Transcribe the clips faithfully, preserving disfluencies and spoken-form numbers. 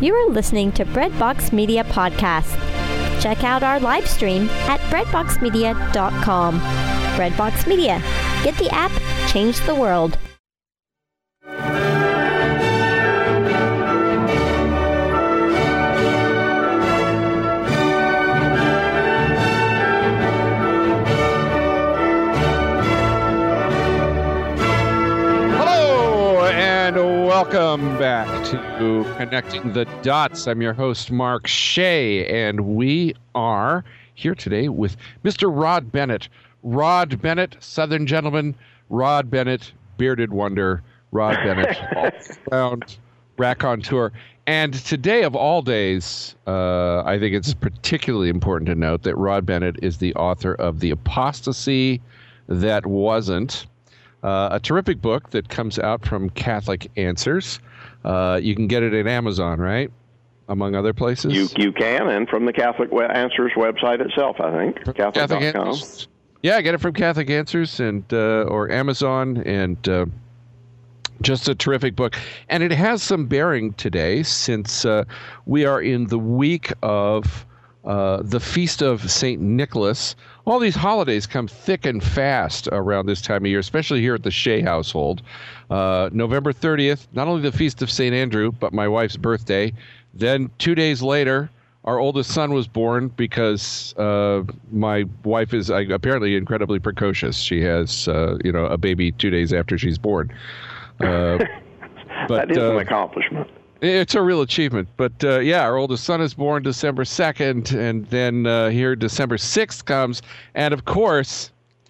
You are listening to Breadbox Media Podcast. Check out our live stream at breadbox media dot com. Breadbox Media. Get the app, change the world. Welcome back to Connecting the Dots. I'm your host, Mark Shea, and we are here today with Mister Rod Bennett. Rod Bennett, Southern gentleman. Rod Bennett, bearded wonder. Rod Bennett, all-around raconteur. And today, of all days, uh, I think it's particularly important to note that Rod Bennett is the author of The Apostasy That Wasn't. Uh, a terrific book that comes out from Catholic Answers. Uh, you can get it at Amazon, right? Among other places? You you can, and from the Catholic Answers website itself, I think. Catholic dot com. Yeah, get it from Catholic Answers and uh, or Amazon, and uh, just a terrific book. And it has some bearing today, since uh, we are in the week of uh, the Feast of Saint Nicholas. All these holidays come thick and fast around this time of year, especially here at the Shea household. Uh, November thirtieth, not only the Feast of Saint Andrew, but my wife's birthday. Then two days later, our oldest son was born because uh, my wife is uh, apparently incredibly precocious. She has, uh, you know, a baby two days after she's born. Uh, but, that is uh, an accomplishment. It's a real achievement. But, uh, yeah, our oldest son is born December second, and then uh, here December sixth comes. And, of course,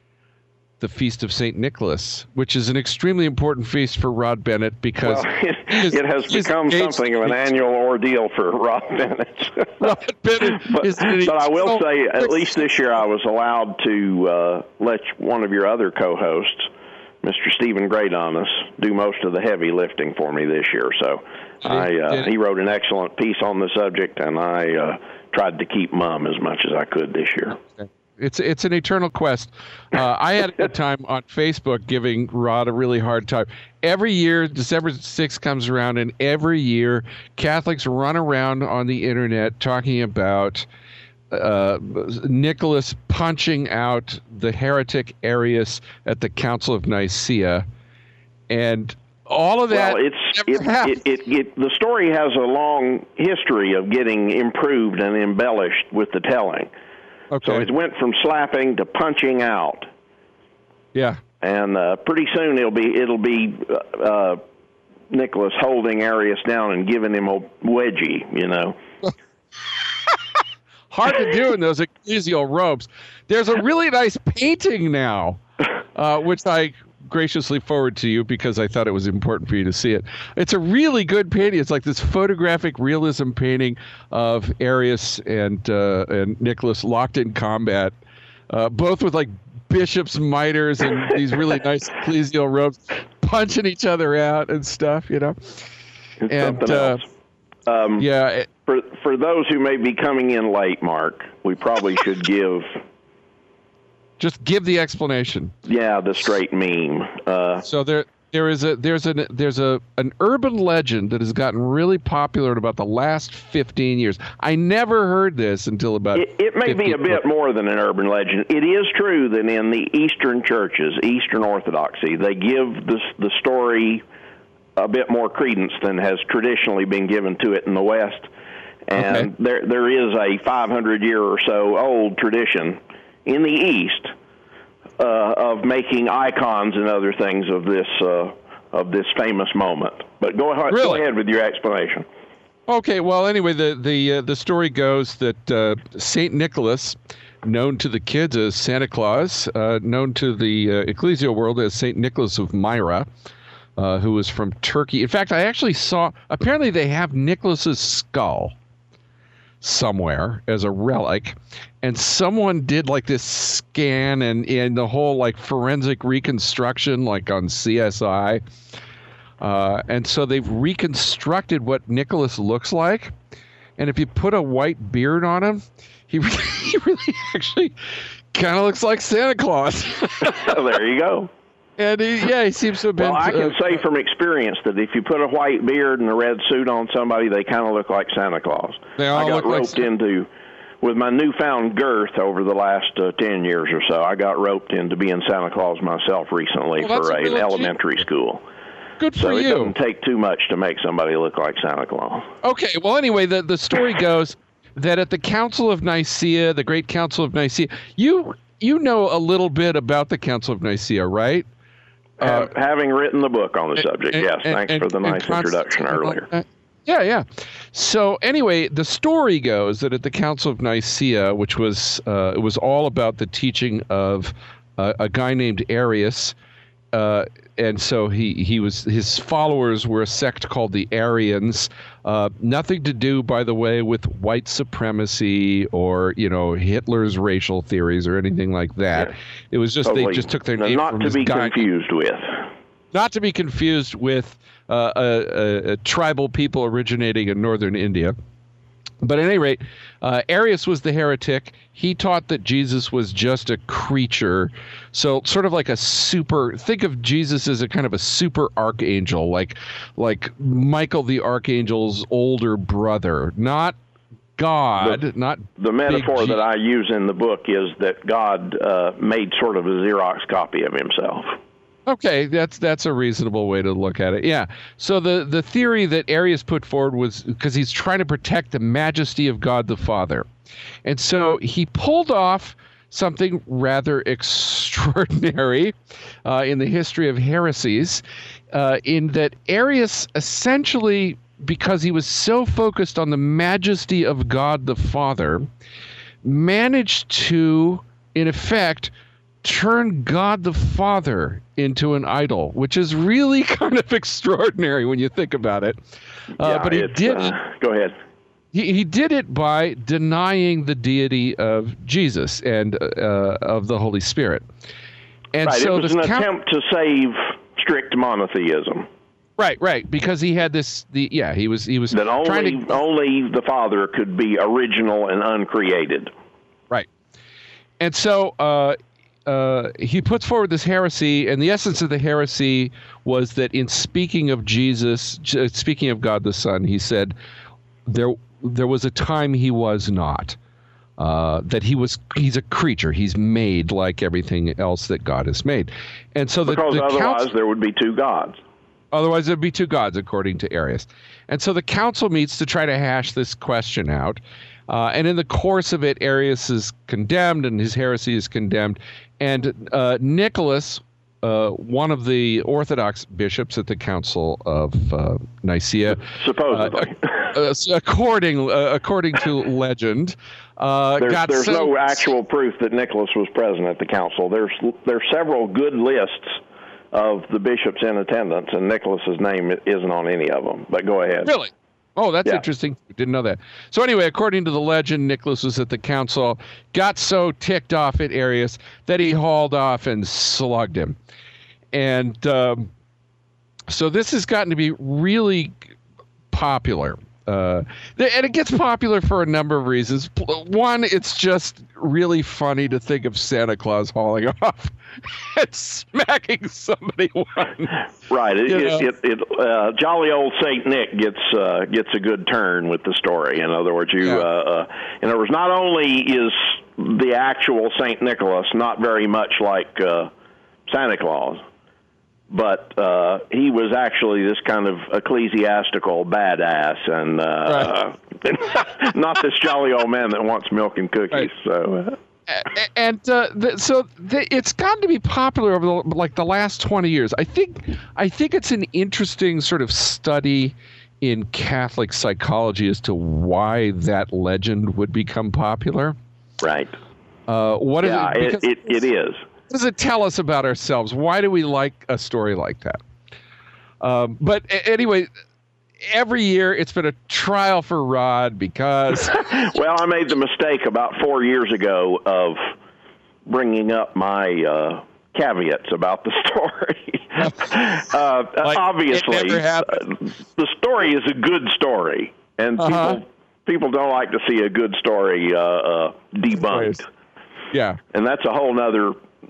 the Feast of Saint Nicholas, which is an extremely important feast for Rod Bennett because... Well, it, is, it has become something of an annual ordeal for Rod Bennett. Rod Bennett but, is but I will say, at least this year, I was allowed to uh, let one of your other co-hosts, Mister Stephen Graydonis, do most of the heavy lifting for me this year. So I, uh, he wrote an excellent piece on the subject, and I uh, tried to keep mum as much as I could this year. It's it's an eternal quest. Uh, I had a good time on Facebook giving Rod a really hard time. Every year, December sixth comes around, and every year, Catholics run around on the internet talking about Uh, Nicholas punching out the heretic Arius at the Council of Nicaea, and all of that. Well, it's it, it, it, it, the story has a long history of getting improved and embellished with the telling. Okay. So it went from slapping to punching out. Yeah, and uh, pretty soon it'll be it'll be uh, Nicholas holding Arius down and giving him a wedgie, you know. Hard to do in those ecclesial robes. There's a really nice painting now, uh, which I graciously forward to you because I thought it was important for you to see it. It's a really good painting. It's like this photographic realism painting of Arius and uh, and Nicholas locked in combat, uh, both with like bishops' mitres and these really nice ecclesial robes, punching each other out and stuff, you know. It's and something uh, else. Um, yeah. It, For for those who may be coming in late, Mark, we probably should give... Just give the explanation. Yeah, the straight meme. Uh, so there there is a there's an there's a an urban legend that has gotten really popular in about the last fifteen years. I never heard this until about It, it may be a bit more than an urban legend. It is true that in the Eastern churches, Eastern Orthodoxy, they give this the story a bit more credence than has traditionally been given to it in the West. And okay. there there is a five hundred year or so old tradition in the East uh, of making icons and other things of this uh, of this famous moment. But go ahead, really? go ahead with your explanation. Okay. Well, anyway, the the uh, the story goes that uh, Saint Nicholas, known to the kids as Santa Claus, uh, known to the uh, ecclesial world as Saint Nicholas of Myra, uh, who was from Turkey. In fact, I actually saw. Apparently, they have Nicholas's skull somewhere as a relic, and someone did like this scan and and the whole like forensic reconstruction like on C S I, uh, and so they've reconstructed what Nicholas looks like, and if you put a white beard on him, he really, he really actually kind of looks like Santa Claus. There you go. And he, yeah, he seems to have been. Well, I can uh, say from experience that if you put a white beard and a red suit on somebody, they kind of look like Santa Claus. They all I got look like roped Santa- into, with my newfound girth over the last uh, ten years or so, I got roped into being Santa Claus myself recently well, for a a, an elementary school. Good so for it you. doesn't take too much to make somebody look like Santa Claus. Okay, well, anyway, the, the story goes that at the Council of Nicaea, the Great Council of Nicaea, you you know a little bit about the Council of Nicaea, right? Uh, Having written the book on the subject, and, yes. And, Thanks and, for the nice introduction earlier. Uh, yeah, yeah. So anyway, the story goes that at the Council of Nicaea, which was uh, it was all about the teaching of uh, a guy named Arius, uh, and so he he was his followers were a sect called the Arians. Uh, nothing to do, by the way, with white supremacy or you know Hitler's racial theories or anything like that. Yeah. It was just totally. They just took their name not from to this be guy. confused with. Not to be confused with uh, a, a, a tribal people originating in northern India. But at any rate, uh, Arius was the heretic. He taught that Jesus was just a creature. So sort of like a super, think of Jesus as a kind of a super archangel, like like Michael the Archangel's older brother, not God, the, not the metaphor G- that I use in the book is that God uh, made sort of a Xerox copy of himself. Okay, that's that's a reasonable way to look at it. Yeah. So the, the theory that Arius put forward was because he's trying to protect the majesty of God the Father. And so he pulled off something rather extraordinary uh, in the history of heresies, uh, in that Arius essentially, because he was so focused on the majesty of God the Father, managed to, in effect, turn God the Father into an idol, which is really kind of extraordinary when you think about it. Uh, yeah, but he did. Uh, go ahead. He he did it by denying the deity of Jesus and uh, of the Holy Spirit. And right. so it was this an count- attempt to save strict monotheism. Right, right, because he had this. The yeah, he was he was that only trying to, only the Father could be original and uncreated. Right, and so. Uh, Uh, he puts forward this heresy, and the essence of the heresy was that in speaking of Jesus, speaking of God the Son, he said there there was a time he was not, uh, that he was he's a creature, he's made like everything else that God has made, and so the, because the otherwise council, there would be two gods. Otherwise there'd be two gods, according to Arius, and so the council meets to try to hash this question out. Uh, and in the course of it, Arius is condemned and his heresy is condemned. And uh, Nicholas, uh, one of the Orthodox bishops at the Council of uh, Nicaea, supposedly, uh, uh, according uh, according to legend, uh, there's, got there's so, no actual proof that Nicholas was present at the council. There's there's several good lists of the bishops in attendance, and Nicholas's name isn't on any of them. But go ahead. Really? Oh, that's yeah. interesting. Didn't know that. So anyway, according to the legend, Nicholas was at the council, got so ticked off at Arius that he hauled off and slugged him. And um, so this has gotten to be really popular. Uh, and it gets popular for a number of reasons. One, it's just really funny to think of Santa Claus hauling off and smacking somebody one. Right. It, it, it, it, uh, jolly old Saint Nick gets uh, gets a good turn with the story. In other words, you, yeah. uh, uh, in other words, not only is the actual Saint Nicholas not very much like uh, Santa Claus, but uh, he was actually this kind of ecclesiastical badass, and uh, right. not this jolly old man that wants milk and cookies. Right. So, uh. and uh, the, so the, it's gotten to be popular over the, like the last twenty years. I think I think it's an interesting sort of study in Catholic psychology as to why that legend would become popular. Right. Uh, what yeah, is it? it, it, it is. What does it tell us about ourselves? Why do we like a story like that? Um, but anyway, every year it's been a trial for Rod because... well, I made the mistake about four years ago of bringing up my uh, caveats about the story. uh, like obviously, uh, the story is a good story, and uh-huh. people people don't like to see a good story uh, uh, debunked. Yeah. And that's a whole nother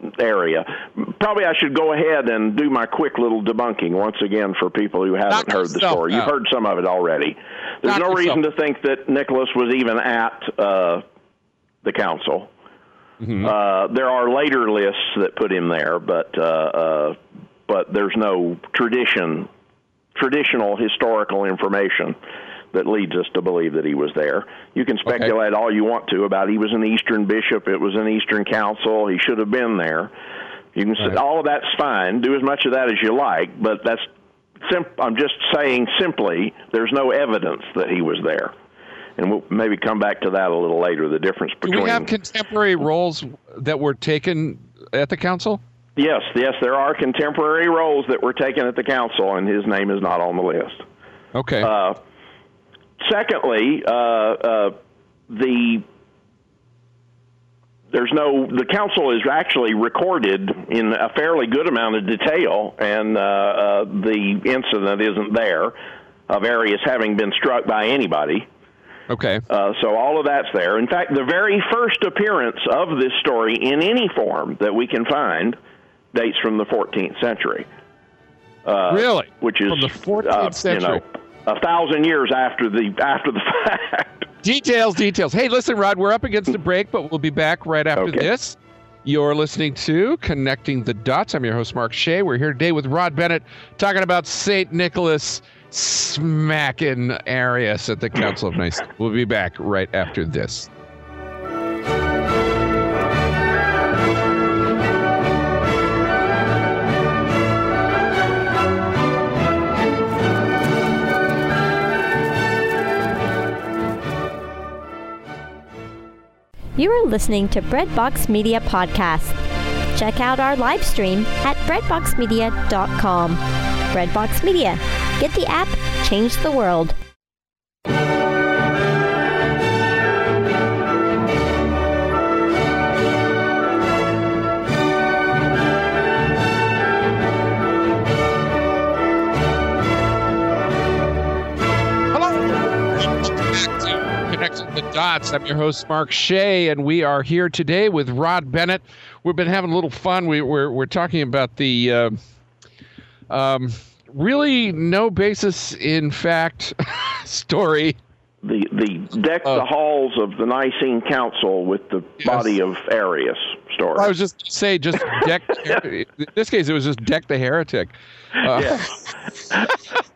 area. Probably I should go ahead and do my quick little debunking once again for people who haven't Knock heard the yourself story. out. You've heard some of it already. There's Knock no yourself. reason to think that Nicholas was even at uh, the council. Mm-hmm. Uh, there are later lists that put him there, but uh, uh, but there's no tradition, traditional historical information that leads us to believe that he was there. You can speculate okay. all you want to about he was an Eastern bishop, it was an Eastern council, he should have been there. You can right. say, all of that's fine. Do as much of that as you like, but that's sim- I'm just saying simply there's no evidence that he was there. And we'll maybe come back to that a little later, the difference between... Do we have contemporary roles that were taken at the council? Yes, yes, there are contemporary roles that were taken at the council, and his name is not on the list. Okay. Uh, secondly, uh, uh, the there's no the council is actually recorded in a fairly good amount of detail, and uh, uh, the incident isn't there of Arius having been struck by anybody. Okay. Uh, so all of that's there. In fact, the very first appearance of this story in any form that we can find dates from the fourteenth century. Uh, really? Which is from the fourteenth uh, century. You know, a thousand years after the after the fact. Details, details. Hey, listen, Rod, we're up against the break, but we'll be back right after okay. this. You're listening to Connecting the Dots. I'm your host, Mark Shea. We're here today with Rod Bennett talking about Saint Nicholas smacking Arius at the Council of Nicaea. We'll be back right after this. You are listening to Breadbox Media Podcast. Check out our live stream at breadbox media dot com. Breadbox Media. Get the app, change the world. Connecting the Dots. I'm your host, Mark Shea, and we are here today with Rod Bennett. We've been having a little fun. We, we're we're talking about the uh, um, really no basis in fact story. The the deck uh, the halls of the Nicene Council with the yes. body of Arius story. I was just gonna say just deck. In this case, it was just deck the heretic. Uh, yeah.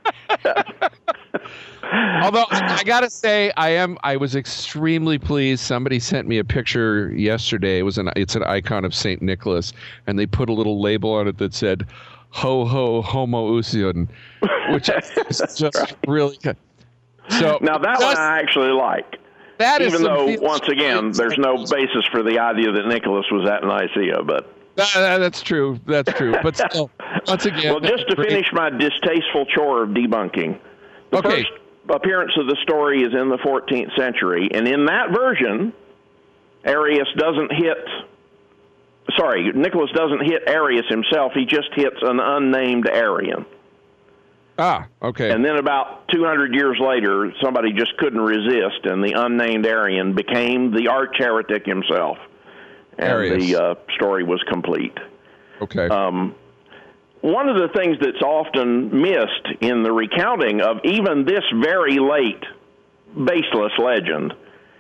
Although I gotta say, I am I was extremely pleased. Somebody sent me a picture yesterday. It was an it's an icon of Saint Nicholas, and they put a little label on it that said "Ho ho homoousion," which is just right. really good. So now that one I actually like. That even is though once again there's no basis for the idea that Nicholas was at Nicaea, but. Uh, that's true. That's true. But still, once again. Well, just to great. finish my distasteful chore of debunking, the okay. first appearance of the story is in the fourteenth century, and in that version, Arius doesn't hit. Sorry, Nicholas doesn't hit Arius himself. He just hits an unnamed Arian. Ah, okay. And then about two hundred years later, somebody just couldn't resist, and the unnamed Arian became the arch heretic himself. And Arius. the uh, story was complete. Okay. Um, one of the things that's often missed in the recounting of even this very late, baseless legend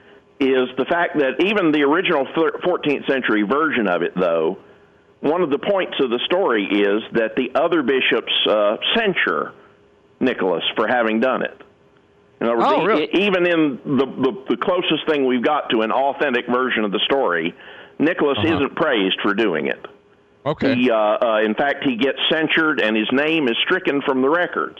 is the fact that even the original fourteenth century version of it, though, one of the points of the story is that the other bishops uh, censure Nicholas for having done it. In other words, oh, really? even in the, the, the closest thing we've got to an authentic version of the story, Nicholas uh-huh. isn't praised for doing it. Okay. He, uh, uh, in fact, he gets censured, and his name is stricken from the records.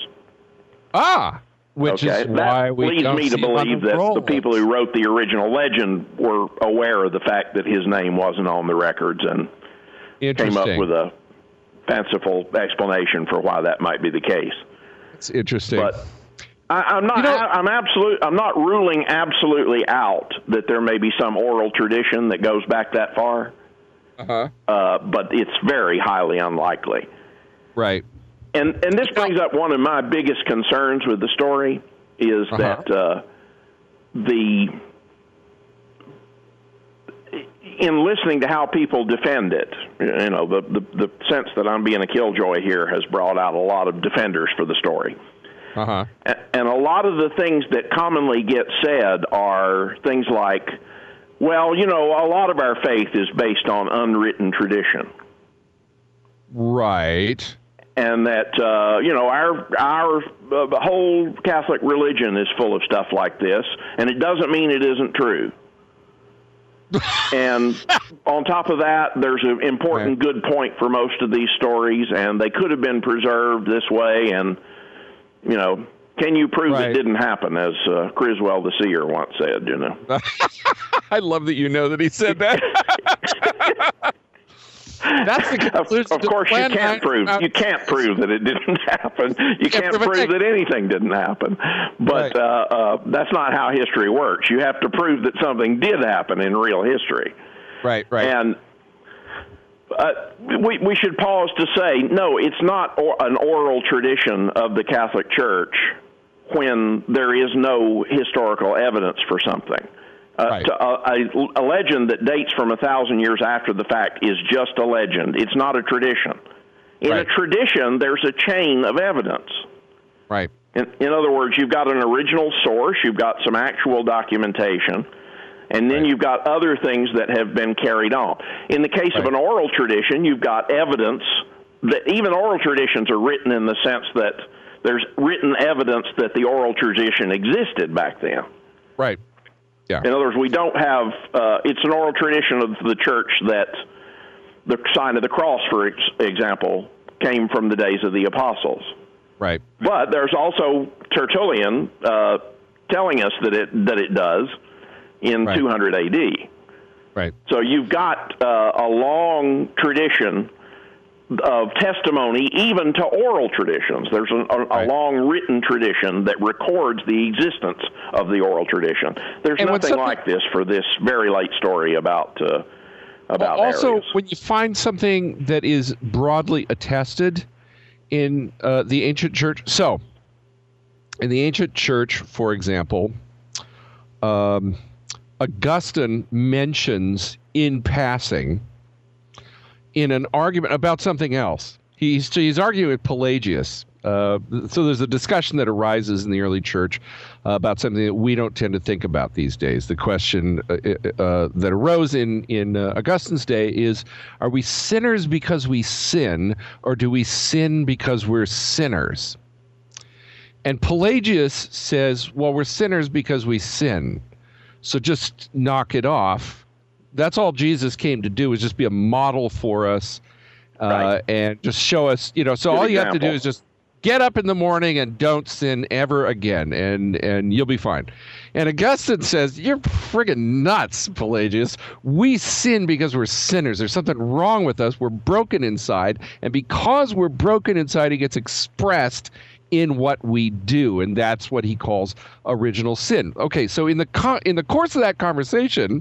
Ah, which okay. is why that we leads don't me to see him on believe the that roll the people list. who wrote the original legend were aware of the fact that his name wasn't on the records and came up with a fanciful explanation for why that might be the case. It's interesting. But I, I'm not. You know, I, I'm absolute. I'm not ruling absolutely out that there may be some oral tradition that goes back that far. Uh-huh. Uh, but it's very highly unlikely. Right. And and this brings up one of my biggest concerns with the story is uh-huh. that uh, the in listening to how people defend it, you know, the, the, the sense that I'm being a killjoy here has brought out a lot of defenders for the story. Uh-huh. And a lot of the things that commonly get said are things like, well, you know, a lot of our faith is based on unwritten tradition. Right. And that, uh, you know, our our uh, whole Catholic religion is full of stuff like this, and it doesn't mean it isn't true. And on top of that, there's an important right. good point for most of these stories, and they could have been preserved this way, and, you know, can you prove right. it didn't happen, as uh, Criswell the Seer once said, you know? I love that you know that he said that. That's the of, of course, you can't prove you can't prove that it didn't happen. You can't prove that anything didn't happen. But right. uh, uh, that's not how history works. You have to prove that something did happen in real history. Right, right. And uh, we we should pause to say, no, it's not or, an oral tradition of the Catholic Church when there is no historical evidence for something. Uh, right. to, uh, a, a legend that dates from a thousand years after the fact is just a legend. It's not a tradition. In right. a tradition, there's a chain of evidence. Right. In, in other words, you've got an original source, you've got some actual documentation, and then right. you've got other things that have been carried on. In the case right. of an oral tradition, you've got evidence that even oral traditions are written in the sense that there's written evidence that the oral tradition existed back then. Right. Yeah. In other words, we don't have, uh, it's an oral tradition of the church that the sign of the cross, for ex- example, came from the days of the apostles. Right. But there's also Tertullian uh, telling us that it that it does in right. two hundred A D. Right. So you've got uh, a long tradition of testimony, even to oral traditions. There's a, a, right. a long written tradition that records the existence of the oral tradition. There's and nothing like this for this very late story about uh, about also, Arius. When you find something that is broadly attested in uh, the ancient church, so in the ancient church, for example, um, Augustine mentions in passing in an argument about something else. He's, he's arguing with Pelagius. Uh, so there's a discussion that arises in the early church uh, about something that we don't tend to think about these days. The question uh, uh, that arose in, in uh, Augustine's day is, are we sinners because we sin, or do we sin because we're sinners? And Pelagius says, well, we're sinners because we sin. So just knock it off. That's all Jesus came to do, is just be a model for us uh, right. and just show us, you know, so Good all example. you have to do is just get up in the morning and don't sin ever again, and, and you'll be fine. And Augustine says, you're friggin' nuts, Pelagius. We sin because we're sinners. There's something wrong with us. We're broken inside, and because we're broken inside, it gets expressed in what we do, and that's what he calls original sin. Okay, so in the co- in the course of that conversation,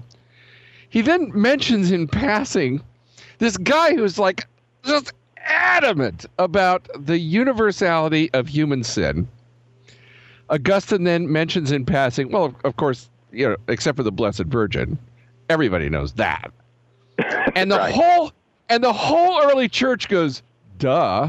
he then mentions in passing this guy who's like just adamant about the universality of human sin. Augustine then mentions in passing, well, of, of course, you know, except for the Blessed Virgin, everybody knows that. And the right. whole and the whole early church goes, duh.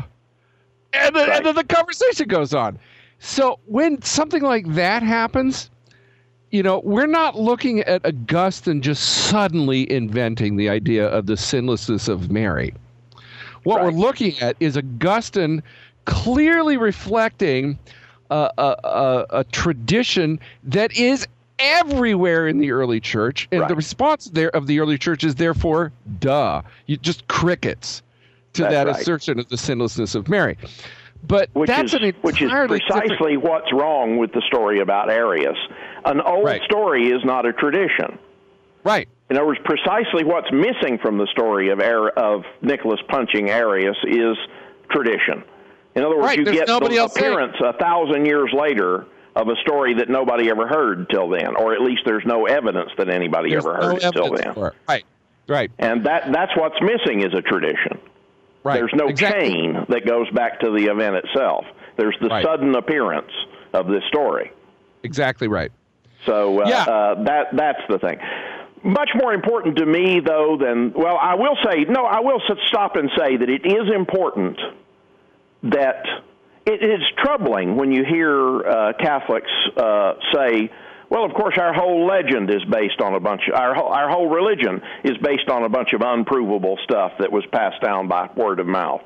And then, right. and then the conversation goes on. So when something like that happens, you know, we're not looking at Augustine just suddenly inventing the idea of the sinlessness of Mary. What right. we're looking at is Augustine clearly reflecting a, a, a, a tradition that is everywhere in the early church, and right. the response there of the early church is therefore, duh, you just crickets to that's that right. assertion of the sinlessness of Mary. But which that's is, an which is precisely different... what's wrong with the story about Arius. An old right. story is not a tradition. Right. In other words, precisely what's missing from the story of Ar- of Nicholas punching Arius is tradition. In other words, right. you There's get the appearance saying. a thousand years later of a story that nobody ever heard till then, or at least there's no evidence that anybody there's ever heard no it till then. For it. Right. Right. And that that's what's missing is a tradition. Right. There's no exactly. chain that goes back to the event itself. There's the right. sudden appearance of this story. Exactly right. So uh, yeah. uh, that that's the thing. much more important to me, though, than, well, I will say, no, I will stop and say that it is important that it is troubling when you hear uh, Catholics uh, say, well, of course, our whole legend is based on a bunch of, our whole, our whole religion is based on a bunch of unprovable stuff that was passed down by word of mouth.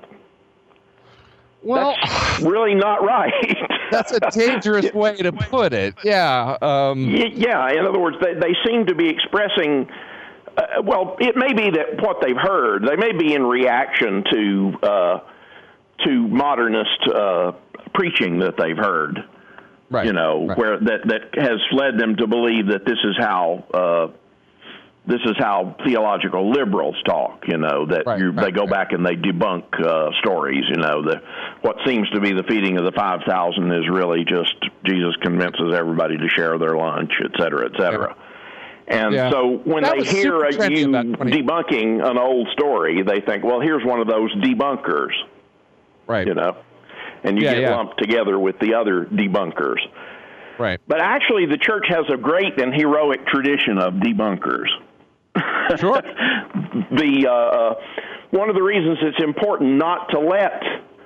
Well, that's really not right. That's a dangerous way to put it. Yeah. Um, yeah. In other words, they, they seem to be expressing, uh, well, it may be that what they've heard, they may be in reaction to uh, to modernist uh, preaching that they've heard. Right. You know, right. where that, that has led them to believe that this is how uh, this is how theological liberals talk. You know, that right, you, right, they go right. back and they debunk uh, stories. You know, the what seems to be the feeding of the five thousand is really just Jesus convinces everybody to share their lunch, et cetera, et cetera. Yeah. And yeah. so when that they hear a, you debunking an old story, they think, well, here's one of those debunkers. Right. You know. And you yeah, get yeah. lumped together with the other debunkers. Right. But actually, the church has a great and heroic tradition of debunkers. Sure. the uh, one of the reasons it's important not to let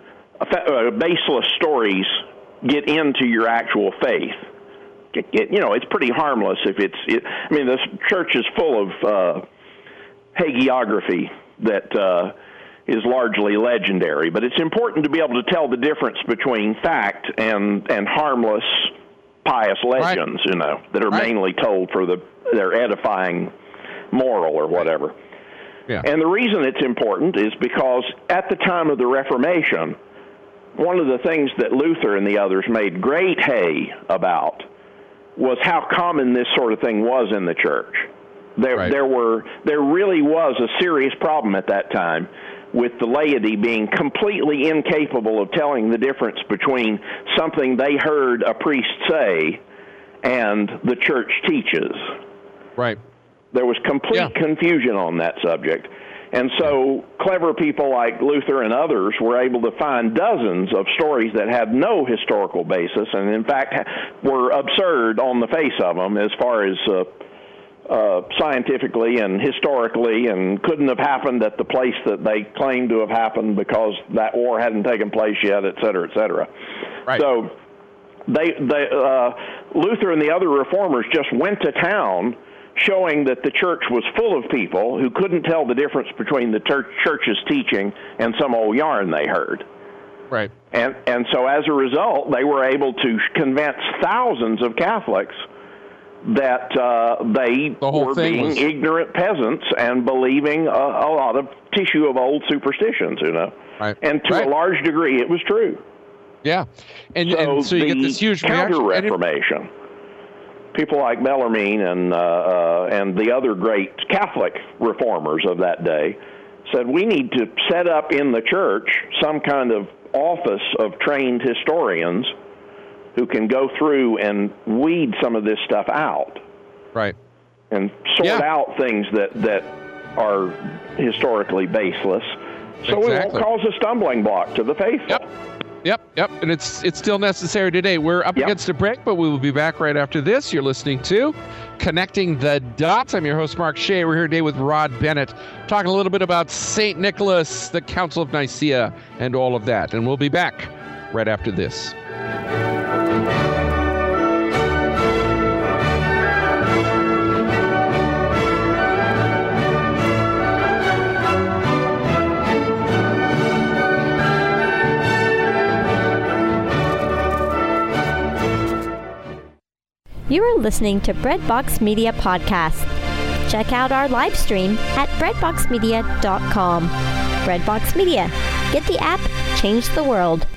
uh, baseless stories get into your actual faith. It, it, you know, it's pretty harmless if it's. It, I mean, the church is full of uh, hagiography that. Uh, is largely legendary, but it's important to be able to tell the difference between fact and, and harmless, pious legends, right. you know, that are right. mainly told for the their edifying moral or whatever. Yeah. And the reason it's important is because at the time of the Reformation, one of the things that Luther and the others made great hay about was how common this sort of thing was in the church. There, right. there were, there really was a serious problem at that time with the laity being completely incapable of telling the difference between something they heard a priest say and the church teaches. Right. There was complete yeah. confusion on that subject. And so clever people like Luther and others were able to find dozens of stories that had no historical basis and, in fact, were absurd on the face of them as far as uh, Uh, scientifically and historically, and couldn't have happened at the place that they claimed to have happened because that war hadn't taken place yet, et cetera, et cetera. Right. So they, they, uh, Luther and the other reformers just went to town showing that the church was full of people who couldn't tell the difference between the ter- church's teaching and some old yarn they heard. Right. And, and so as a result, they were able to convince thousands of Catholics that uh, they the were being was... ignorant peasants and believing a, a lot of tissue of old superstitions, you know. Right. And to right. a large degree, it was true. Yeah. And so, and so you get this huge Counter-Reformation. It... People like Bellarmine and, uh, uh, and the other great Catholic reformers of that day said, we need to set up in the church some kind of office of trained historians who can go through and weed some of this stuff out. Right. And sort yeah. out things that, that are historically baseless, so exactly. it won't cause a stumbling block to the faithful. Yep. Yep, yep, and it's it's still necessary today. We're up yep. against a break, but we will be back right after this. You're listening to Connecting the Dots. I'm your host, Mark Shea. We're here today with Rod Bennett, talking a little bit about Saint Nicholas, the Council of Nicaea, and all of that. And we'll be back right after this. You are listening to Breadbox Media Podcast. Check out our live stream at breadbox media dot com. Breadbox Media. Get the app, change the world.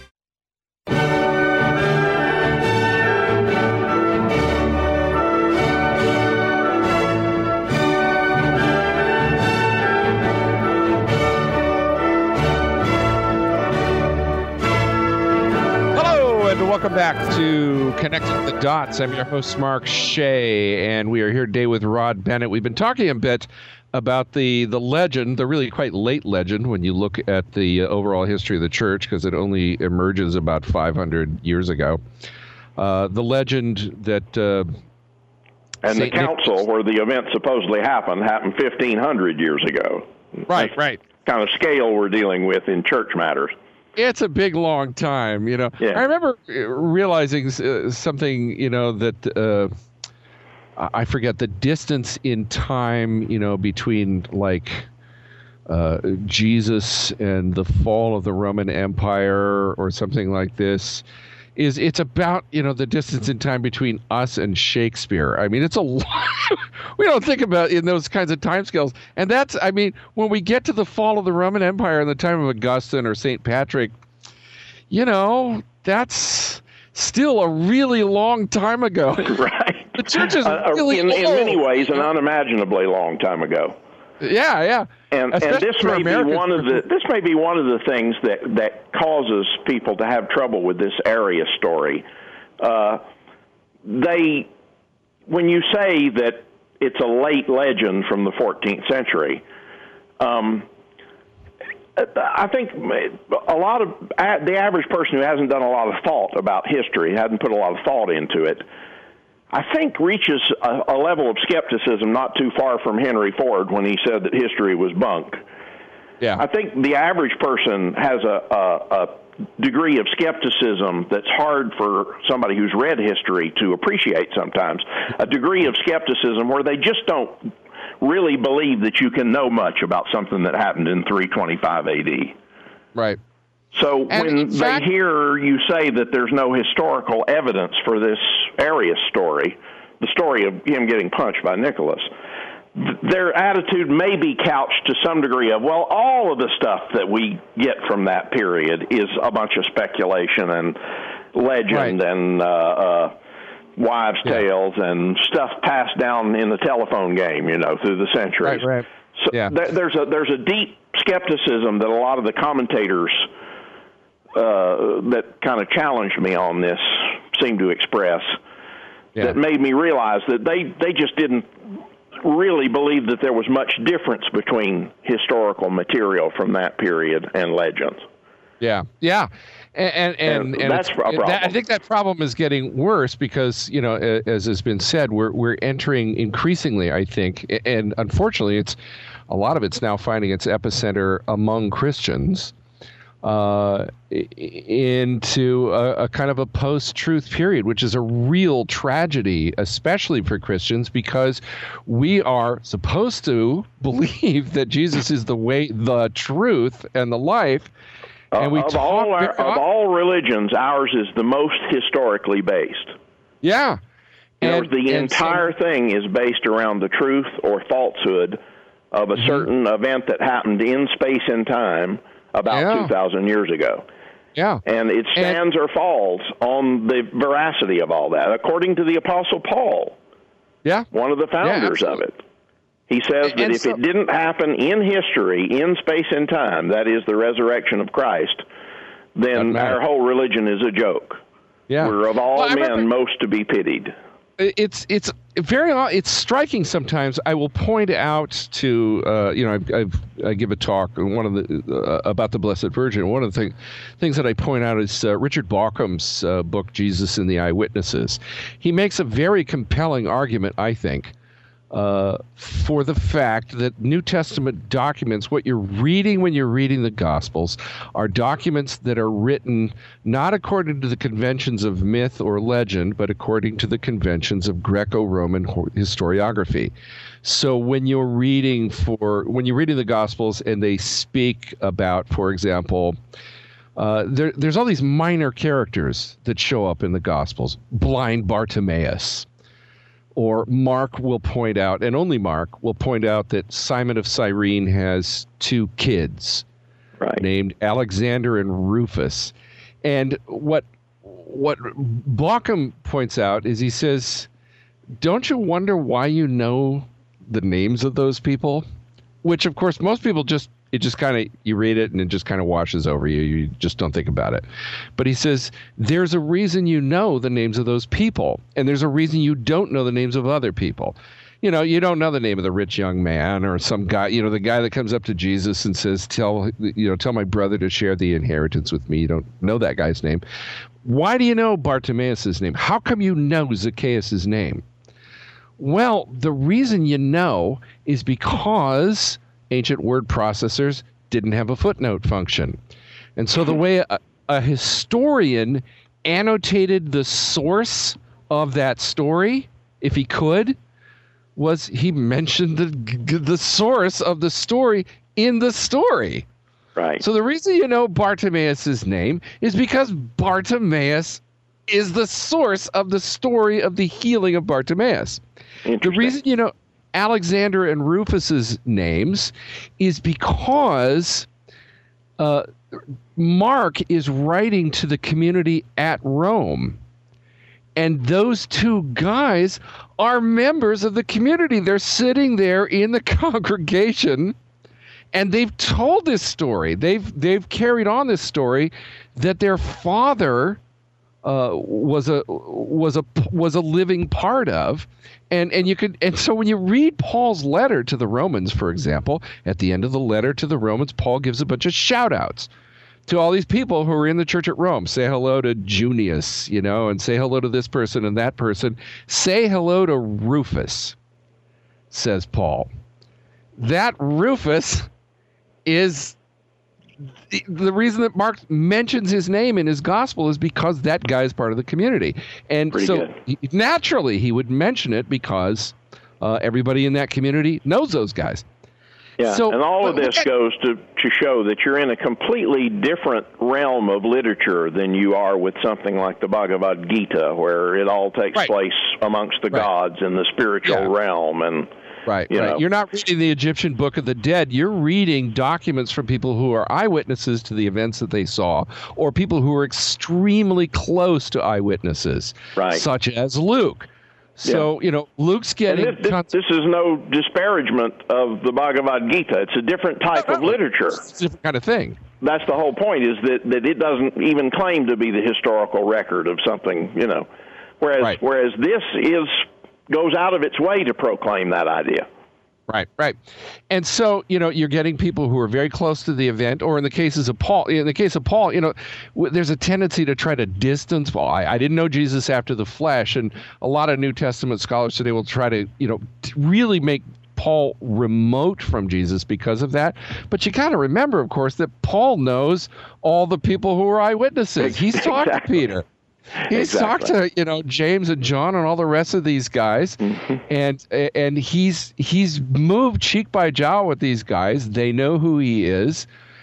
Welcome back to Connecting the Dots. I'm your host, Mark Shea, and we are here today with Rod Bennett. We've been talking a bit about the, the legend, the really quite late legend when you look at the overall history of the church, because it only emerges about five hundred years ago. Uh, the legend that uh, And Saint the council Nicholas. where the event supposedly happened happened fifteen hundred years ago. Right, That's right. the kind of scale we're dealing with in church matters. It's a big, long time, you know. Yeah. I remember realizing uh, something, you know, that uh, I forget the distance in time, you know, between like uh, Jesus and the fall of the Roman Empire or something like this. Is it's about, you know, the distance in time between us and Shakespeare. I mean, it's a lot. We don't think about in those kinds of timescales. And that's, I mean, when we get to the fall of the Roman Empire in the time of Augustine or Saint Patrick, you know, that's still a really long time ago. Right. The church is uh, really in, in old. many ways, an unimaginably long time ago. Yeah, yeah. And, and Especially this for may Americans. be one of the this may be one of the things that, that causes people to have trouble with this Arius story. Uh, they, when you say that it's a late legend from the fourteenth century, um, I think a lot of the average person who hasn't done a lot of thought about history, hasn't put a lot of thought into it, I think reaches a, a level of skepticism not too far from Henry Ford when he said that history was bunk. Yeah. I think the average person has a, a, a degree of skepticism that's hard for somebody who's read history to appreciate sometimes, a degree of skepticism where they just don't really believe that you can know much about something that happened in three twenty-five A D. Right. So And when in fact- they hear you say that there's no historical evidence for this Arius story, the story of him getting punched by Nicholas, th- their attitude may be couched to some degree of, well, all of the stuff that we get from that period is a bunch of speculation and legend Right. and uh, uh, wives' Yeah. tales and stuff passed down in the telephone game, you know, through the centuries. Right, right. So Yeah. there, there's a there's a deep skepticism that a lot of the commentators uh, that kind of challenged me on this seem to express Yeah. that made me realize that they, they just didn't really believe that there was much difference between historical material from that period and legends. Yeah, yeah, and and, and, And and that's it's- a problem. that- I think that problem is getting worse because, you know, a- as has been said, we're we're entering increasingly, I think, and unfortunately, it's a lot of it's now finding its epicenter among Christians uh, into a, a kind of a post-truth period, which is a real tragedy, especially for Christians, because we are supposed to believe that Jesus is the way, the truth, and the life. And we of talk all our, very of often- all religions, ours is the most historically based. Yeah. You know, And- the and entire so- thing is based around the truth or falsehood of a Mm-hmm. certain event that happened in space and time about Yeah. two thousand years ago. Yeah. And it stands or falls on the veracity of all that, according to the Apostle Paul, Yeah. one of the founders of absolutely. it. He says that And if so- it didn't happen in history, in space and time, that is the resurrection of Christ, then Doesn't matter. our whole religion is a joke. Yeah. We're of all Well, I men remember- most to be pitied. It's it's very it's striking sometimes. I will point out to uh, you know I've, I've, I give a talk one of the uh, about the Blessed Virgin. One of the thing, things that I point out is uh, Richard Bauckham's uh, book Jesus and the Eyewitnesses. He makes a very compelling argument, I think, uh, for the fact that New Testament documents, what you're reading when you're reading the Gospels, are documents that are written not according to the conventions of myth or legend, but according to the conventions of Greco-Roman historiography. So when you're reading for when you're reading the Gospels and they speak about, for example, uh, there, there's all these minor characters that show up in the Gospels. Blind Bartimaeus. Or Mark will point out, and only Mark will point out, that Simon of Cyrene has two kids Right. named Alexander and Rufus. And what what Bauckham points out is he says, don't you wonder why you know the names of those people? Which, of course, most people just, it just kind of, you read it and it just kind of washes over you. You just don't think about it. But he says, there's a reason you know the names of those people, and there's a reason you don't know the names of other people. You know, you don't know the name of the rich young man or some guy, you know, the guy that comes up to Jesus and says, tell, you know, tell my brother to share the inheritance with me. You don't know that guy's name. Why do you know Bartimaeus' name? How come you know Zacchaeus' name? Well, the reason you know is because ancient word processors didn't have a footnote function. And so the way a, a historian annotated the source of that story, if he could, was he mentioned the the source of the story in the story. Right. So the reason you know Bartimaeus' name is because Bartimaeus is the source of the story of the healing of Bartimaeus. The reason you know Alexander and Rufus's names is because uh, Mark is writing to the community at Rome. And those two guys are members of the community. They're sitting there in the congregation, and they've told this story. They've they've carried on this story that their father uh, was a was a was a living part of, and and you could and so when you read Paul's letter to the Romans, for example, at the end of the letter to the Romans, Paul gives a bunch of shout outs to all these people who are in the church at Rome. Say hello to Junius, you know, and say hello to this person and that person. Say hello to Rufus, says Paul. That Rufus is the, the reason that Mark mentions his name in his gospel is because that guy is part of the community. And Pretty so good. he, naturally he would mention it because uh, everybody in that community knows those guys. Yeah, So, and all of but this look at- goes to, to show that you're in a completely different realm of literature than you are with something like the Bhagavad Gita, where it all takes Right. place amongst the Right. gods in the spiritual Yeah. realm. And Right, you right. know. You're not reading the Egyptian Book of the Dead. You're reading documents from people who are eyewitnesses to the events that they saw, or people who are extremely close to eyewitnesses, Right. such as Luke. So, you know, Luke's getting... And this, con- this, this is no disparagement of the Bhagavad Gita. It's a different type of literature. It's a different kind of thing. That's the whole point, is that, that it doesn't even claim to be the historical record of something, you know. Whereas Right. whereas this is goes out of its way to proclaim that idea. Right, right. And so, you know, you're getting people who are very close to the event, or in the cases of Paul, in the case of Paul, you know, w- there's a tendency to try to distance Paul. I, I didn't know Jesus after the flesh, and a lot of New Testament scholars today will try to, you know, t- really make Paul remote from Jesus because of that. But you got to remember, of course, that Paul knows all the people who are eyewitnesses. He's talked to Exactly. Peter. He's Exactly. talked to, you know, James and John and all the rest of these guys, Mm-hmm. and and he's he's moved cheek by jowl with these guys. They know who he is,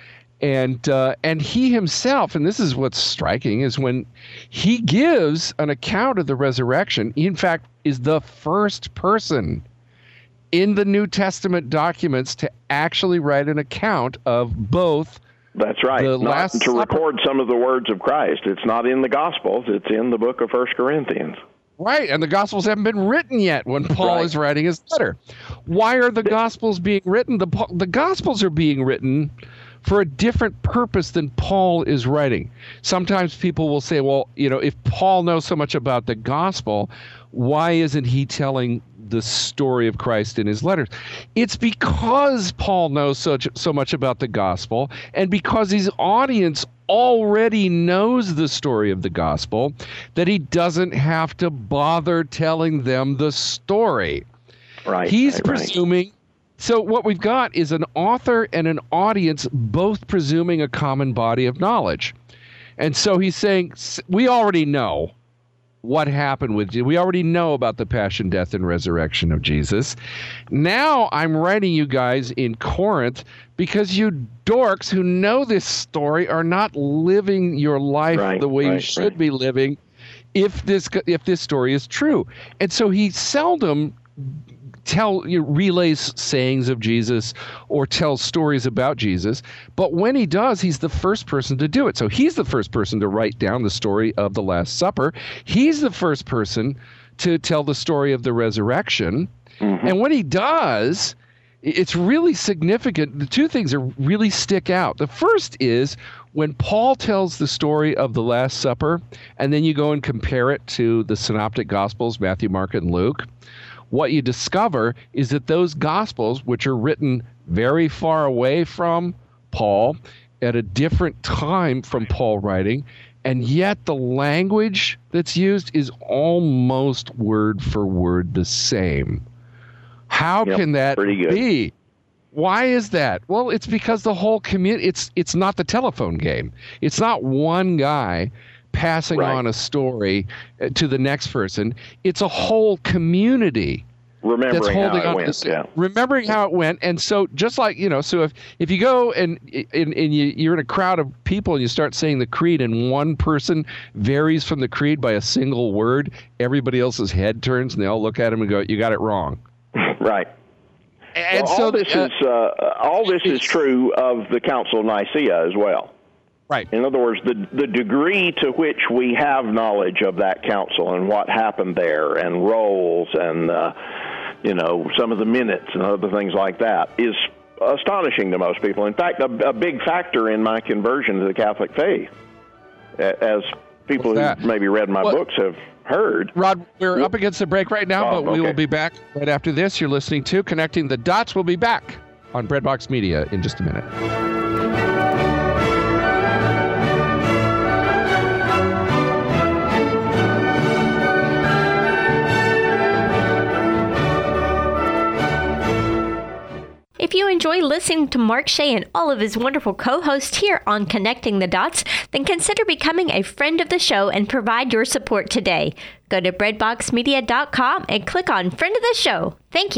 and uh, and he himself, and this is what's striking, is when he gives an account of the resurrection. He, in fact, is the first person in the New Testament documents to actually write an account of both. That's right. The Not Last to Supper- record some of the words of Christ. It's not in the Gospels. It's in the book of First Corinthians. Right, and the Gospels haven't been written yet when Paul Right. is writing his letter. Why are the Gospels being written? The the Gospels are being written for a different purpose than Paul is writing. Sometimes people will say, well, you know, if Paul knows so much about the Gospel, why isn't he telling the story of Christ in his letters? It's because Paul knows so, so much about the Gospel, and because his audience already knows the story of the Gospel, that he doesn't have to bother telling them the story. Right. He's right, right. presuming. So what we've got is an author and an audience both presuming a common body of knowledge. And so he's saying, "S- we already know what happened with you. We already know about the passion, death, and resurrection of Jesus. Now I'm writing you guys in Corinth because you dorks who know this story are not living your life Right, the way you right, should right. be living if this if this story is true." And so he seldom tell you know, relays sayings of Jesus or tells stories about Jesus, but when he does, he's the first person to do it. So he's the first person to write down the story of the Last Supper. He's the first person to tell the story of the resurrection. Mm-hmm. And when he does, it's really significant. The two things that really stick out. The first is when Paul tells the story of the Last Supper, and then you go and compare it to the Synoptic Gospels, Matthew, Mark, and Luke, what you discover is that those Gospels, which are written very far away from Paul, at a different time from Paul writing, And yet the language that's used is almost word for word the same. How yep, can that pretty good. be? Why is that? Well, it's because the whole community, it's it's not the telephone game. It's not one guy passing right. on a story to the next person. It's a whole community remembering that's holding how it on went, to this, yeah. remembering how it went. And so just like, you know, so if, if you go and, and, and you, you're in a crowd of people and you start saying the creed and one person varies from the creed by a single word, everybody else's head turns and they all look at him and go, you got it wrong. Right. And well, so all this uh, is uh, all this is true of the Council of Nicaea as well. Right. In other words, the the degree to which we have knowledge of that council and what happened there, and roles, and uh, you know, some of the minutes and other things like that, is astonishing to most people. In fact, a, a big factor in my conversion to the Catholic faith, as people What's who maybe read my what? books have heard. Rod, we're up against the break right now, Oh, but we okay. will be back right after this. You're listening to Connecting the Dots. We'll be back on Breadbox Media in just a minute. If you enjoy listening to Mark Shea and all of his wonderful co-hosts here on Connecting the Dots, then consider becoming a friend of the show and provide your support today. Go to breadbox media dot com and click on Friend of the Show. Thank you.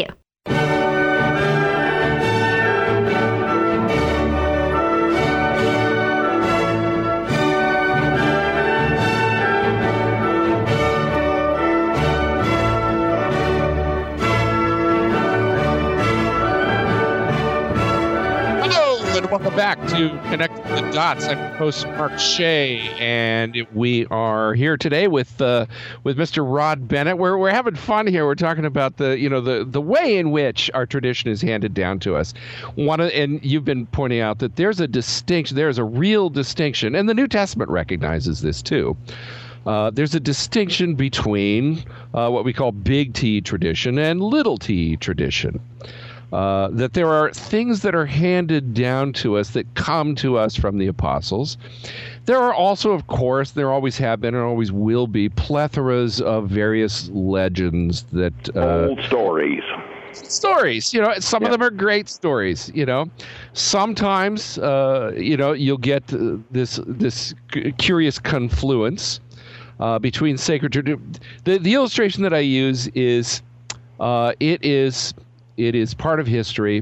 Welcome back to Connecting the Dots. I'm your host Mark Shea, and we are here today with uh, with Mister Rod Bennett. We're we're having fun here. We're talking about the you know the the way in which our tradition is handed down to us. One of, and you've been pointing out that there's a distinction. There's a real distinction, and the New Testament recognizes this too. Uh, there's a distinction between uh, what we call big T tradition and little T tradition. Uh, that there are things that are handed down to us that come to us from the apostles. There are also, of course, there always have been and always will be plethoras of various legends that uh, old stories. Stories, you know, some yeah. of them are great stories. You know, sometimes, uh, you know, you'll get uh, this this c- curious confluence uh, between sacred tradition. The the illustration that I use is, uh, it is. It is part of history.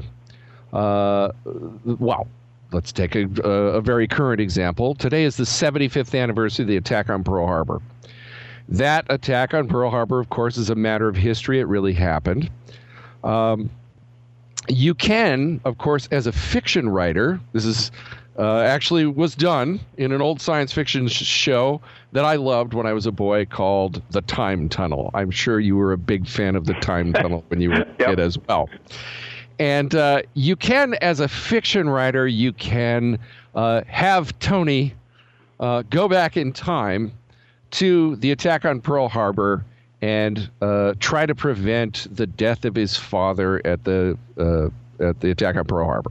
Uh, well, let's take a, a very current example. Today is the seventy-fifth anniversary of the attack on Pearl Harbor. That attack on Pearl Harbor, of course, is a matter of history. It really happened. Um, you can, of course, as a fiction writer, this is uh, actually was done in an old science fiction sh- show that I loved when I was a boy called The Time Tunnel. I'm sure you were a big fan of The Time Tunnel when you were a yep. kid as well. And uh, you can, as a fiction writer, you can uh, have Tony uh, go back in time to the attack on Pearl Harbor and uh, try to prevent the death of his father at the uh, at the attack on Pearl Harbor.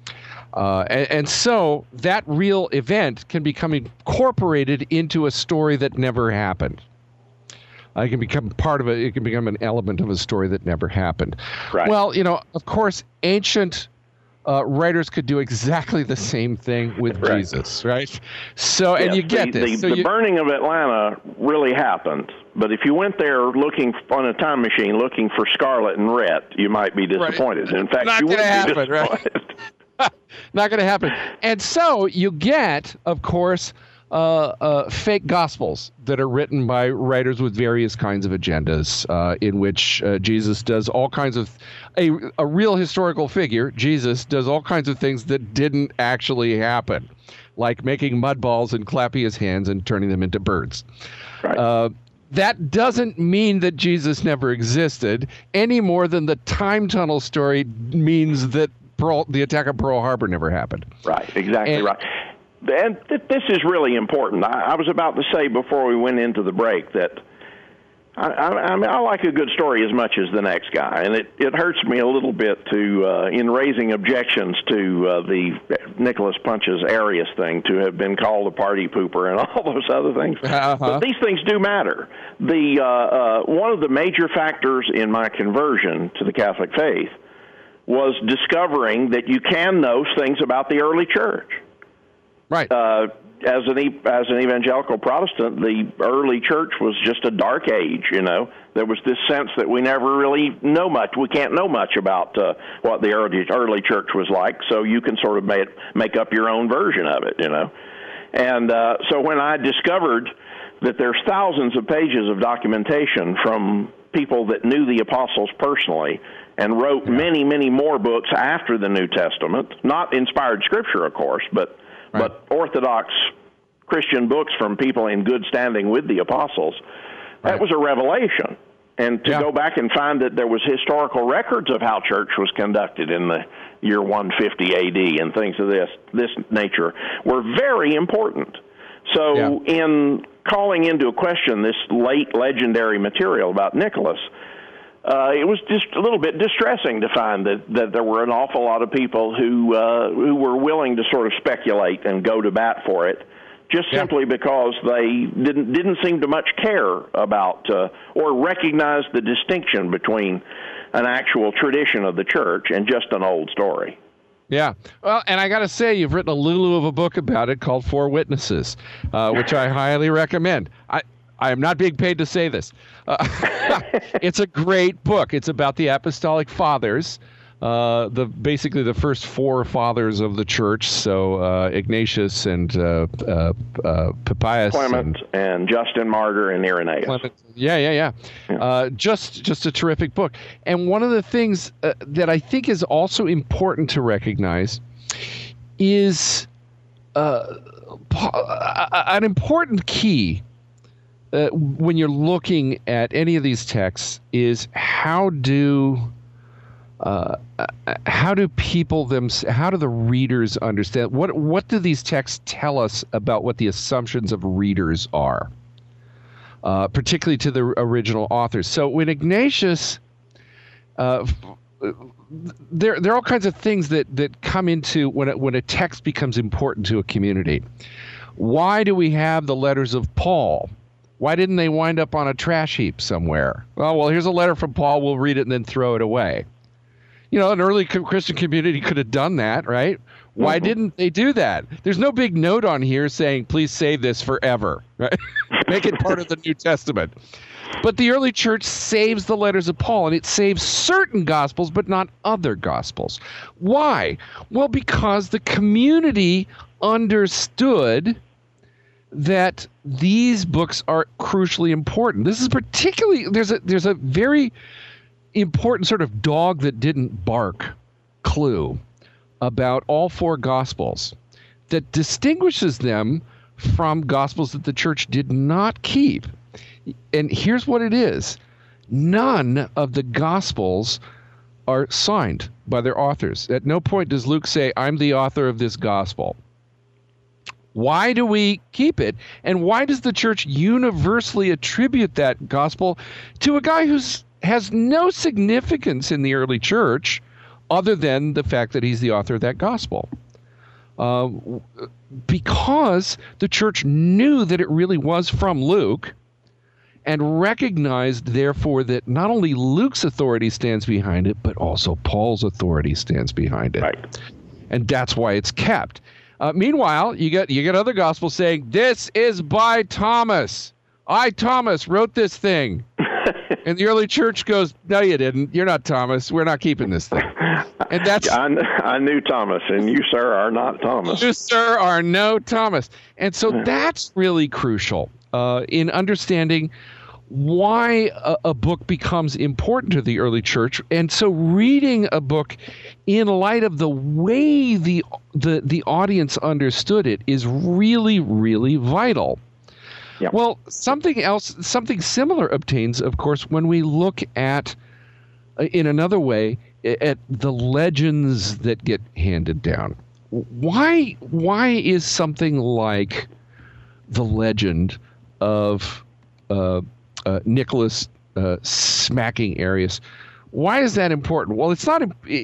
Uh, and, and so that real event can become incorporated into a story that never happened. Uh, it can become part of it. It can become an element of a story that never happened. Right. Well, you know, of course, ancient uh, writers could do exactly the same thing with right. Jesus, right? So, and yes, you get the, this. The, so the you, burning of Atlanta really happened. But if you went there looking on a time machine, looking for Scarlet and Rhett, you might be disappointed. Right. In fact, Not you would gonna be happen, disappointed. Right? Not going to happen. And so you get, of course, uh, uh, fake gospels that are written by writers with various kinds of agendas, uh, in which uh, Jesus does all kinds of a, a real historical figure. Jesus does all kinds of things that didn't actually happen, like making mud balls and clapping his hands and turning them into birds. Right. Uh, That doesn't mean that Jesus never existed any more than the time tunnel story means that Pearl, the attack on Pearl Harbor never happened. Right, exactly and, right. And th- this is really important. I, I was about to say before we went into the break that I, I, I mean, I like a good story as much as the next guy, and it, it hurts me a little bit to, uh, in raising objections to uh, the Nicholas Punch's Arius thing, to have been called a party pooper and all those other things. Uh-huh. But these things do matter. The uh, uh, one of the major factors in my conversion to the Catholic faith was discovering that you can know things about the early church. Right. Uh, As an as an evangelical Protestant, the early church was just a dark age. You know, there was this sense that we never really know much. We can't know much about uh, what the early early church was like. So you can sort of make make up your own version of it. You know, and uh, so when I discovered that there's thousands of pages of documentation from people that knew the apostles personally and wrote many many more books after the New Testament, not inspired scripture, of course, but Right. but Orthodox Christian books from people in good standing with the apostles, that right. was a revelation. And to yeah. go back and find that there was historical records of how church was conducted in the year one fifty A D and things of this this nature were very important. So yeah. in calling into a question this late legendary material about Nicholas, Uh, it was just a little bit distressing to find that, that there were an awful lot of people who uh, who were willing to sort of speculate and go to bat for it, just yeah. simply because they didn't didn't seem to much care about uh, or recognize the distinction between an actual tradition of the church and just an old story. Yeah. Well, and I got to say, you've written a lulu of a book about it called Four Witnesses, uh, which I highly recommend. I I am not being paid to say this. Uh, it's a great book. It's about the Apostolic Fathers, uh, the basically the first four fathers of the church. So uh, Ignatius and uh, uh, uh, Papias, Clement, and, and Justin Martyr and Irenaeus. Clement. Yeah, yeah, yeah. yeah. Uh, just just a terrific book. And one of the things uh, that I think is also important to recognize is uh, an important key. Uh, when you're looking at any of these texts, is how do uh, how do people them how do the readers understand what what do these texts tell us about what the assumptions of readers are, uh, particularly to the original authors. So when Ignatius, uh, there there are all kinds of things that that come into when it, when a text becomes important to a community. Why do we have the letters of Paul? Why didn't they wind up on a trash heap somewhere? Oh, well, here's a letter from Paul. We'll read it and then throw it away. You know, an early Christian community could have done that, right? Why mm-hmm. didn't they do that? There's no big note on here saying, please save this forever, right? Make it part of the New Testament. But the early church saves the letters of Paul, and it saves certain gospels, but not other gospels. Why? Well, because the community understood that these books are crucially important. This is particularly, there's a there's a very important sort of dog that didn't bark clue about all four gospels that distinguishes them from gospels that the church did not keep. And here's what it is. None of the gospels are signed by their authors. At no point does Luke say, I'm the author of this gospel. Why do we keep it? And why does the church universally attribute that gospel to a guy who has no significance in the early church other than the fact that he's the author of that gospel? Uh, because the church knew that it really was from Luke and recognized, therefore, that not only Luke's authority stands behind it, but also Paul's authority stands behind it. Right. And that's why it's kept. Uh, meanwhile, you get you get other gospels saying, this is by Thomas. I, Thomas, wrote this thing. And the early church goes, no, you didn't. You're not Thomas. We're not keeping this thing. And that's I, I knew Thomas, and you, sir, are not Thomas. You, sir, are no Thomas. And so that's really crucial uh, in understanding why a, a book becomes important to the early church. And so reading a book in light of the way the the, the audience understood it is really, really vital. Yep. Well, something else, something similar obtains, of course, when we look at, uh, in another way, at the legends that get handed down. Why, why is something like the legend of uh, uh, Nicholas uh, smacking Arius. Why is that important? Well, it's not.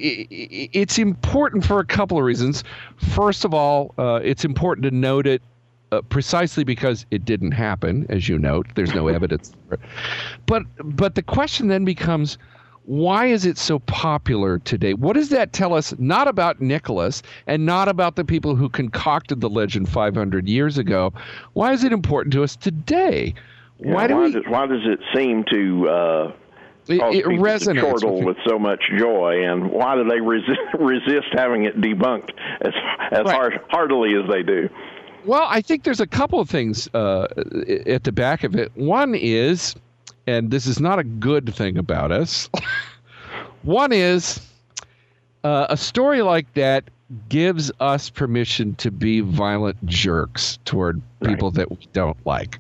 It's important for a couple of reasons. First of all, uh, it's important to note it uh, precisely because it didn't happen, as you note. There's no evidence for it. But but the question then becomes, why is it so popular today? What does that tell us? Not about Nicholas and not about the people who concocted the legend five hundred years ago. Why is it important to us today? Yeah, why do why we? Does, why does it seem to? Uh... It, it resonates chortle with, with so much joy, and why do they resist, resist having it debunked as as right. hard, heartily as they do? Well, I think there's a couple of things uh, at the back of it. One is, and this is not a good thing about us. One is uh, a story like that gives us permission to be violent jerks toward people right. that we don't like.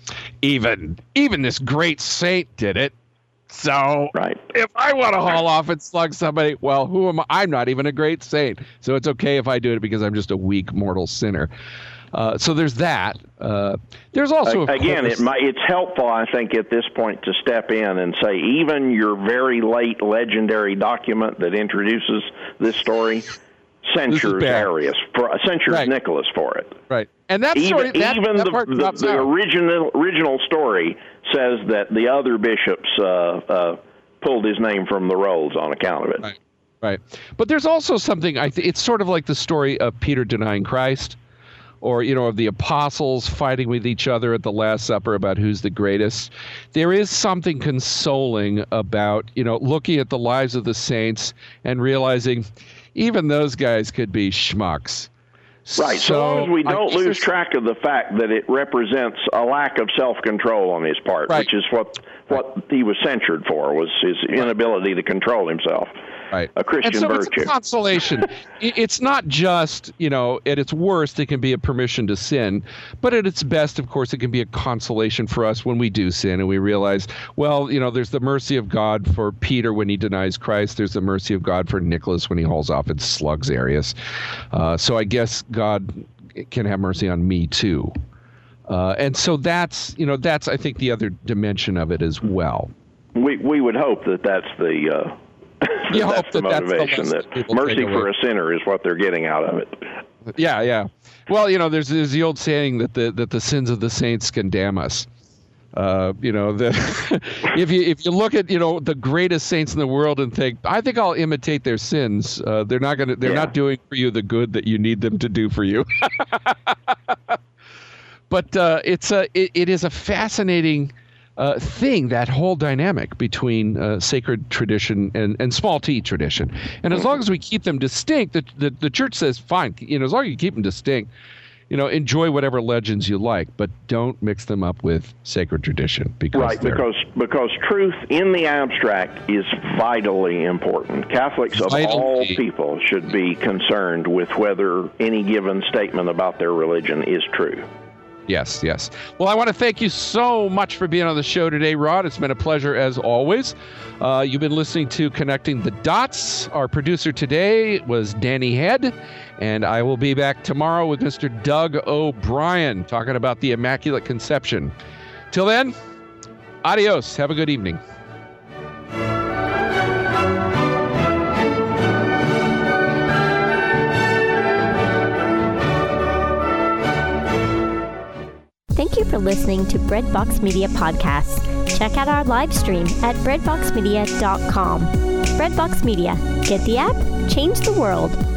Even even this great saint did it. So right. if I want to haul off and slug somebody, well, who am I? I'm not even a great saint. So it's okay if I do it because I'm just a weak mortal sinner. Uh, so there's that. Uh, there's also, again, course, it might, it's helpful, I think, at this point to step in and say even your very late legendary document that introduces this story censures Arius, for, censures right. Nicholas for it. Right. And that even, story, that, even that the, part the, the original original story says that the other bishops uh, uh, pulled his name from the rolls on account of it. Right. Right. But there's also something. I th- it's sort of like the story of Peter denying Christ, or you know, of the apostles fighting with each other at the Last Supper about who's the greatest. There is something consoling about you know looking at the lives of the saints and realizing even those guys could be schmucks. Right, so, so long as we don't lose track of the fact that it represents a lack of self-control on his part, right. which is what what right. he was censured for, was his inability to control himself. Right. A Christian and so virtue. It's a consolation. It's not just, you know, at its worst, it can be a permission to sin, but at its best, of course, it can be a consolation for us when we do sin and we realize, well, you know, there's the mercy of God for Peter when he denies Christ. There's the mercy of God for Nicholas when he hauls off and slugs Arius. Uh, so I guess God can have mercy on me too. Uh, and so that's, you know, that's, I think, the other dimension of it as well. We we would hope that that's the... Uh... You that's hope the that motivation, that's the that mercy for a sinner is what they're getting out of it. Yeah, yeah. Well, you know, there's, there's the old saying that the that the sins of the saints can damn us. Uh, you know, that if you if you look at you know the greatest saints in the world and think, I think I'll imitate their sins. Uh, they're not gonna. They're yeah. not doing for you the good that you need them to do for you. But uh, it's a it, it is a fascinating. Uh, thing, that whole dynamic between uh, sacred tradition and, and small t tradition. And as long as we keep them distinct, the, the, the church says, fine, you know, as long as you keep them distinct, you know, enjoy whatever legends you like, but don't mix them up with sacred tradition. Because right, because because truth in the abstract is vitally important. Catholics of vitally. all people should be concerned with whether any given statement about their religion is true. Yes, yes. Well, I want to thank you so much for being on the show today, Rod. It's been a pleasure as always. Uh, you've been listening to Connecting the Dots. Our producer today was Danny Head, and I will be back tomorrow with Mister Doug O'Brien talking about the Immaculate Conception. Till then, adios. Have a good evening. Thank you for listening to Breadbox Media Podcasts. Check out our live stream at breadbox media dot com. Breadbox Media. Get the app, change the world.